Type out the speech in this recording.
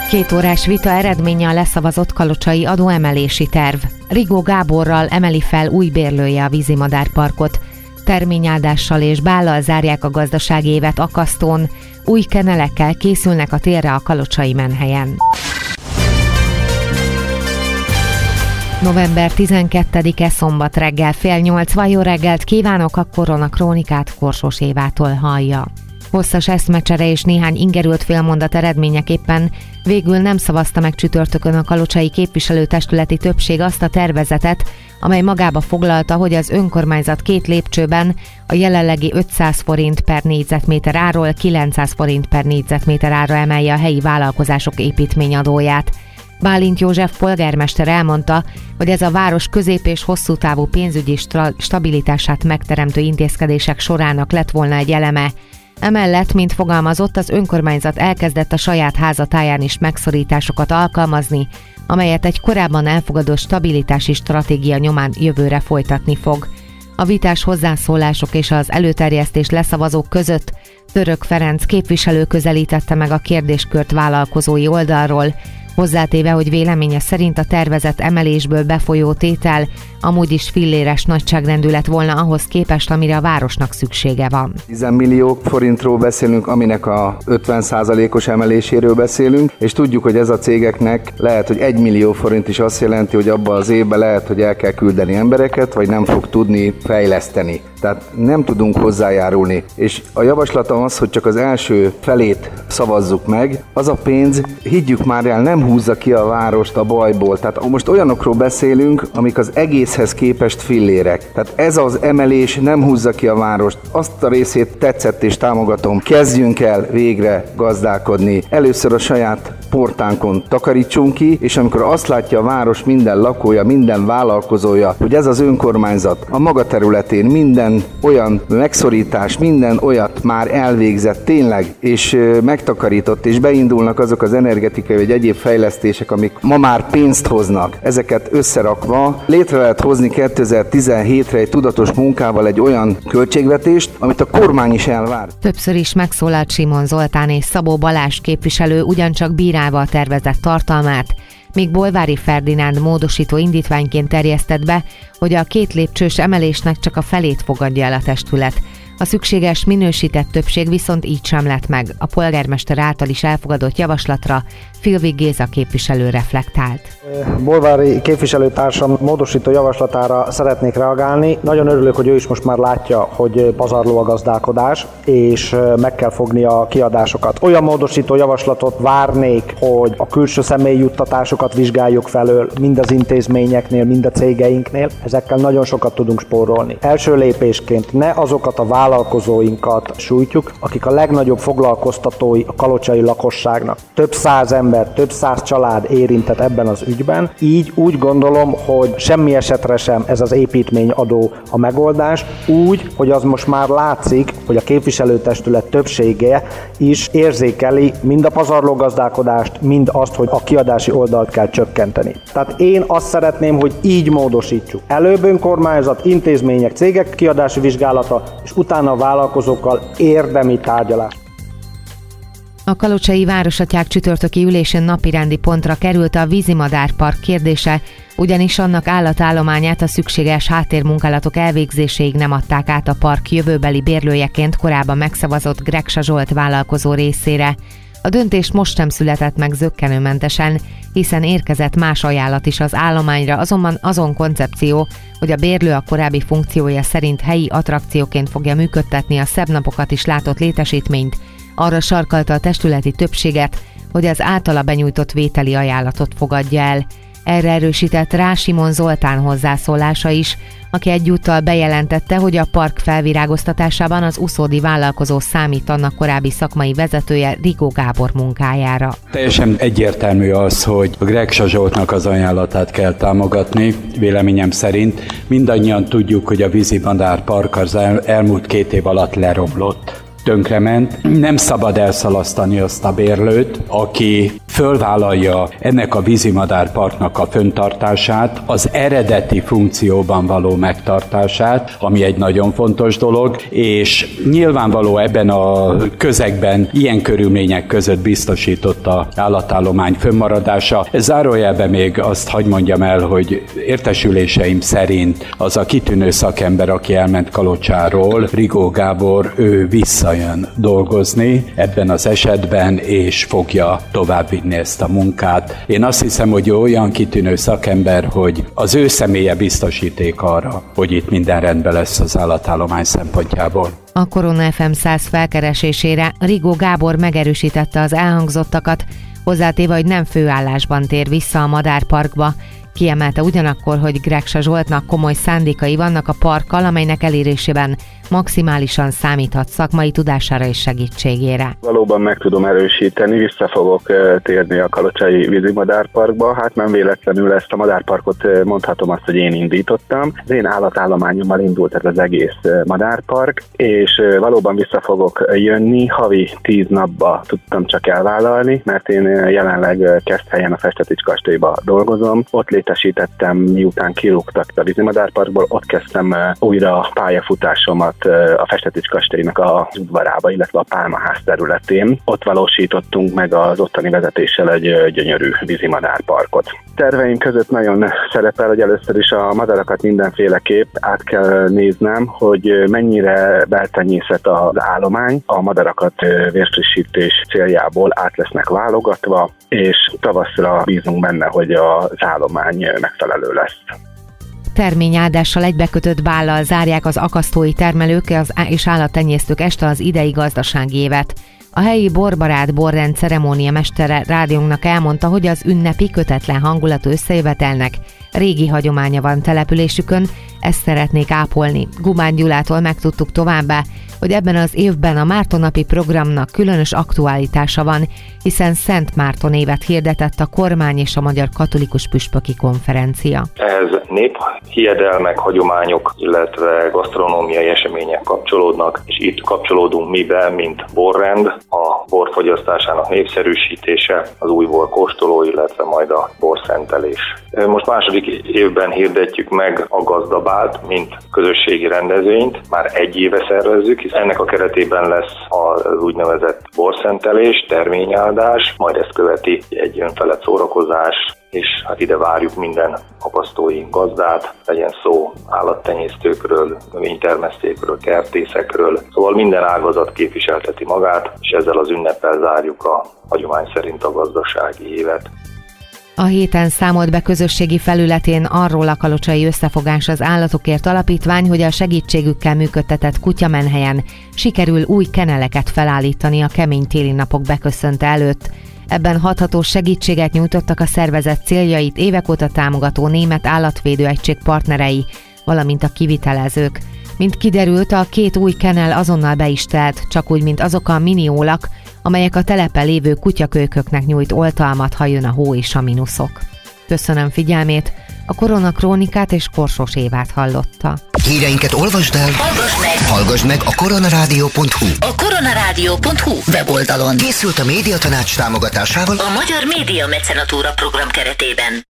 2 órás vita eredménye a leszavazott kalocsai adóemelési terv. Rigó Gáborral emeli fel új bérlője a vízimadárparkot. Terményáldással és bállal zárják a gazdasági évet Akasztón. Új kenelekkel készülnek a térre a kalocsai menhelyen. November 12-e szombat reggel 7:30. Jó reggelt kívánok, a Korona Krónikát Korsós Évától hallja. Hosszas eszmecsere és néhány ingerült félmondat eredményeképpen végül nem szavazta meg csütörtökön a kalocsai képviselőtestületi többség azt a tervezetet, amely magába foglalta, hogy az önkormányzat 2 lépcsőben a jelenlegi 500 forint per négyzetméter árról 900 forint per négyzetméter árra emelje a helyi vállalkozások építményadóját. Bálint József polgármester elmondta, hogy ez a város közép- és hosszú távú pénzügyi stabilitását megteremtő intézkedések sorának lett volna egy eleme. Emellett, mint fogalmazott, az önkormányzat elkezdett a saját házatáján is megszorításokat alkalmazni, amelyet egy korábban elfogadott stabilitási stratégia nyomán jövőre folytatni fog. A vitás hozzászólások és az előterjesztés leszavazók között Török Ferenc képviselő közelítette meg a kérdéskört vállalkozói oldalról, hozzátéve, hogy véleménye szerint a tervezett emelésből befolyó tétel amúgy is filléres nagyságrendű lett volna ahhoz képest, amire a városnak szüksége van. 10 millió forintról beszélünk, aminek a 50%-os emeléséről beszélünk, és tudjuk, hogy ez a cégeknek lehet, hogy 1 millió forint is azt jelenti, hogy abban az évben lehet, hogy el kell küldeni embereket, vagy nem fog tudni fejleszteni. Tehát nem tudunk hozzájárulni. És a javaslatom az, hogy csak az első felét szavazzuk meg. Az a pénz, higgyük már el, nem húzza ki a várost a bajból. Tehát most olyanokról beszélünk, amik az egészhez képest fillérek. Tehát ez az emelés nem húzza ki a várost. Azt a részét tetszett és támogatom. Kezdjünk el végre gazdálkodni. Először a saját portánkon takarítsunk ki, és amikor azt látja a város minden lakója, minden vállalkozója, hogy ez az önkormányzat a maga területén minden olyan megszorítás, minden olyat már elvégzett tényleg, és megtakarított, és beindulnak azok az energetikai vagy egyéb fejlesztések, amik ma már pénzt hoznak. Ezeket összerakva létre lehet hozni 2017-re egy tudatos munkával egy olyan költségvetést, amit a kormány is elvár. Többször is megszólalt Simon Zoltán és Szabó Balázs képviselő ugyancsak bírálva a tervezett tartalmát, míg Bolvári Ferdinánd módosító indítványként terjesztett be, hogy a 2 lépcsős emelésnek csak a felét fogadja el a testület. A szükséges minősített többség viszont így sem lett meg. A polgármester által is elfogadott javaslatra Filvig Géza képviselő reflektált. Bolvári képviselőtársam módosító javaslatára szeretnék reagálni. Nagyon örülök, hogy ő is most már látja, hogy pazarló a gazdálkodás, és meg kell fogni a kiadásokat. Olyan módosító javaslatot várnék, hogy a külső személyjuttatásokat vizsgáljuk felől, mind az intézményeknél, mind a cégeinknél. Ezekkel nagyon sokat tudunk spórolni. Első lépésként ne azokat a vállalkozóinkat sújtjuk, akik a legnagyobb foglalkoztatói a kalocsai lakosságnak. Több száz ember, több száz család érintett ebben az ügyben. Így úgy gondolom, hogy semmi esetre sem ez az építményadó a megoldás, úgy, hogy az most már látszik, hogy a képviselőtestület többsége is érzékeli mind a pazarlógazdálkodást, mind azt, hogy a kiadási oldalt kell csökkenteni. Tehát én azt szeretném, hogy így módosítsuk. Előbb önkormányzat, intézmények, cégek kiadási vizsgálata, és utána a vállalkozókkal érdemi tárgyalás. A kalocsai városatyák csütörtöki ülésén napirendi pontra került a vízimadárpark kérdése, ugyanis annak állatállományát a szükséges háttérmunkálatok elvégzéséig nem adták át a park jövőbeli bérlőjeként korábban megszavazott Greksa Zsolt vállalkozó részére. A döntés most sem született meg zökkenőmentesen, hiszen érkezett más ajánlat is az állományra, azonban azon koncepció, hogy a bérlő a korábbi funkciója szerint helyi attrakcióként fogja működtetni a szebb napokat is látott létesítményt, arra sarkalta a testületi többséget, hogy az általa benyújtott vételi ajánlatot fogadja el. Erre erősített rá Simon Zoltán hozzászólása is, aki egyúttal bejelentette, hogy a park felvirágoztatásában az uszódi vállalkozó számít annak korábbi szakmai vezetője Rigó Gábor munkájára. Teljesen egyértelmű az, hogy a Greksa Zsoltnak az ajánlatát kell támogatni, véleményem szerint. Mindannyian tudjuk, hogy a vízimadárpark az elmúlt 2 év alatt leromlott, tönkrement. Nem szabad elszalasztani azt a bérlőt, aki fölvállalja ennek a vízimadárparknak a fenntartását, az eredeti funkcióban való megtartását, ami egy nagyon fontos dolog, és nyilvánvaló ebben a közegben ilyen körülmények között biztosította állatállomány fönnmaradása. Zárójelben még azt hadd mondjam el, hogy értesüléseim szerint az a kitűnő szakember, aki elment Kalocsáról, Rigó Gábor, ő visszajön dolgozni ebben az esetben, és fogja továbbvinni ezt a munkát. Én azt hiszem, hogy olyan kitűnő szakember, hogy az ő személye biztosíték arra, hogy itt minden rendben lesz az állatállomány szempontjából. A Korona FM 100 felkeresésére Rigó Gábor megerősítette az elhangzottakat, hozzátéve, hogy nem főállásban tér vissza a madárparkba. Kiemelte ugyanakkor, hogy Greksa Zsoltnak komoly szándékai vannak a parkkal, amelynek elérésében maximálisan számíthat szakmai tudására és segítségére. Valóban meg tudom erősíteni, vissza fogok térni a Kalocsai vízimadárparkba. Hát nem véletlenül ezt a madárparkot mondhatom azt, hogy én indítottam. Az én állatállományommal indult ez az egész madárpark, és valóban vissza fogok jönni. Havi 10 napba tudtam csak elvállalni, mert én jelenleg Keszthelyen a Festetics kastélyba dolgozom. Ott létesítettem, miután kirúgtak a vízimadárparkból, ott kezdtem újra pályafutásomat a Festetics kastélynak a udvarába, illetve a Pálmaház területén. Ott valósítottunk meg az ottani vezetéssel egy gyönyörű vízimadárparkot. Terveim között nagyon szerepel, hogy először is a madarakat mindenféleképp át kell néznem, hogy mennyire beltenyészet az állomány. A madarakat vérfrissítés céljából át lesznek válogatva, és tavaszra bízunk benne, hogy az állomány megfelelő lesz. Terményáldással egybekötött bállal zárják az akasztói termelők és állattenyésztők este az idei gazdasági évet. A helyi borbarát borrend ceremónia mestere rádiónknak elmondta, hogy az ünnepi kötetlen hangulatú összejövetelnek régi hagyománya van településükön, ezt szeretnék ápolni. Gubán Gyulától megtudtuk továbbá, hogy ebben az évben a Mártonnapi programnak különös aktualitása van, hiszen Szent Márton évet hirdetett a kormány és a Magyar Katolikus Püspöki Konferencia. Ez néphiedelmek, hagyományok, illetve gasztronómiai események kapcsolódnak, és itt kapcsolódunk mi be, mint borrend, a borfogyasztásának népszerűsítése, az új borkóstoló, illetve majd a borszentelés. Most második évben hirdetjük meg a gazdabált, mint közösségi rendezvényt, már egy éve szervezzük, hisz ennek a keretében lesz az úgynevezett borszentelés, terményáldás, majd ezt követi egy önfelett szórakozás, és hát ide várjuk minden akasztói gazdát, legyen szó állattenyésztőkről, növénytermesztőkről, kertészekről, szóval minden ágazat képviselteti magát, és ezzel az ünneppel zárjuk a hagyomány szerint a gazdasági évet. A héten számolt be közösségi felületén arról a Kalocsai Összefogás az Állatokért Alapítvány, hogy a segítségükkel működtetett kutyamenhelyen sikerül új keneleket felállítani a kemény téli napok beköszönte előtt. Ebben hathatós segítséget nyújtottak a szervezet céljait évek óta támogató német állatvédő egység partnerei, valamint a kivitelezők. Mint kiderült, a 2 új kenel azonnal be is telt, csak úgy, mint azok a miniólak, amelyek a telepen lévő kutyakölyköknek nyújt oltalmat, ha jön a hó és a mínuszok. Köszönöm figyelmét, a Korona Krónikát és Korsos Évát hallotta. Híreinket olvasd el, hallgass meg a koronarádió.hu. A koronarádió.hu weboldalon. Készült a Médiatanács támogatásával a Magyar Média Mecenatúra program keretében.